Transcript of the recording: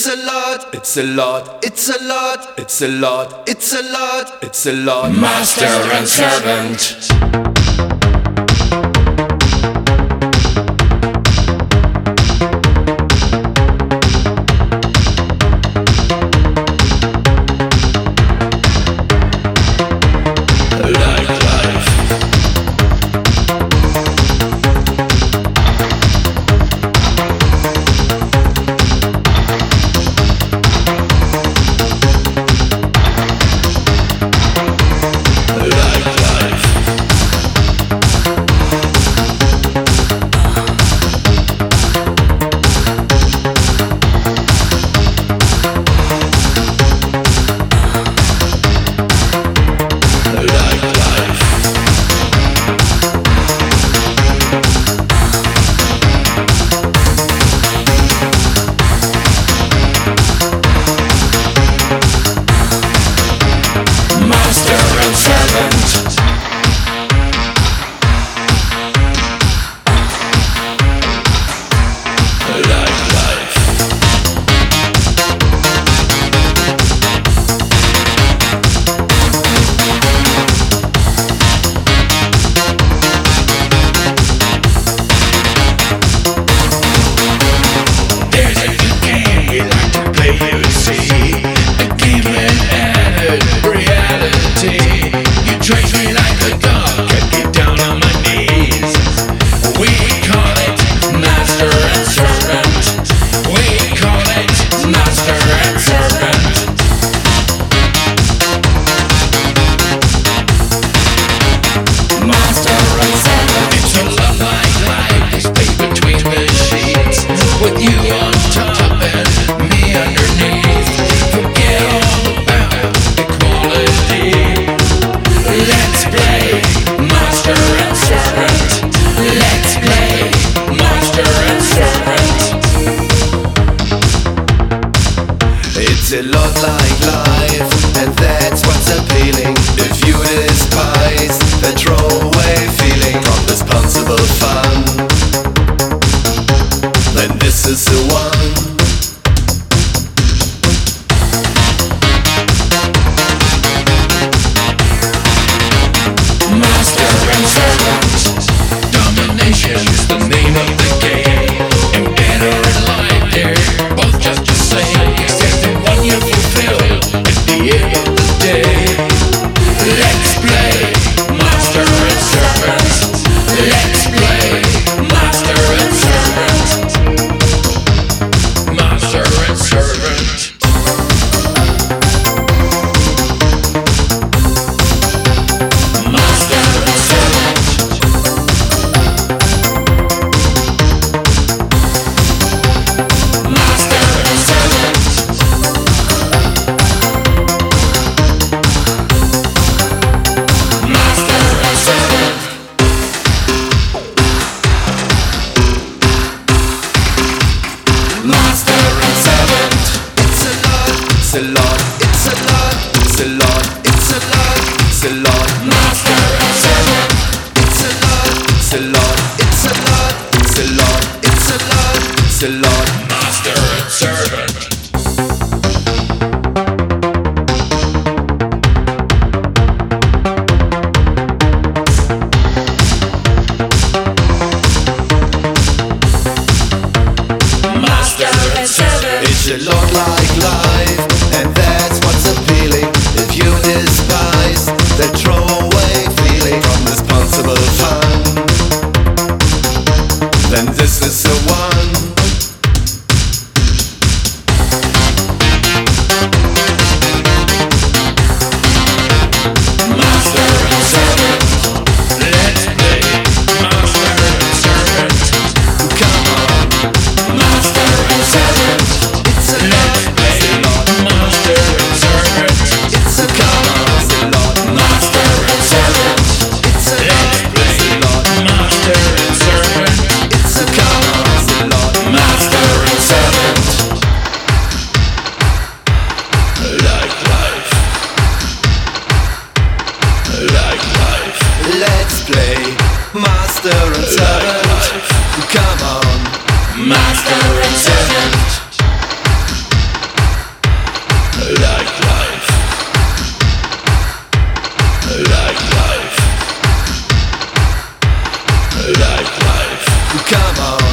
It's a lot, it's a lot, it's a lot, it's a lot, it's a lot, it's a lot. Master and servant. It's a lot like life, and that's what's appealing. If you despise the throwaway feeling of responsible fun, then this is the one. Master and servant. Domination's the name of the game. And better in life, they're both just the same. Except the one you fulfill at the end of the day. Let's play master and servant. Let's play master and servant. Master and servant. It's a lot, it's a lot, it's a lot, it's a lot, it's a lot. Master and servant. It's a lot, it's a lot, it's a lot, it's a lot, it's a lot, it's a lot. Master and servant. It's a lot like life, and that's what's appealing. If you despise the throwaway feeling from responsible fun, then this is the one. Master and servant. Let's play master and servant. Come on, Master and servant. it's a lot. life. Come on,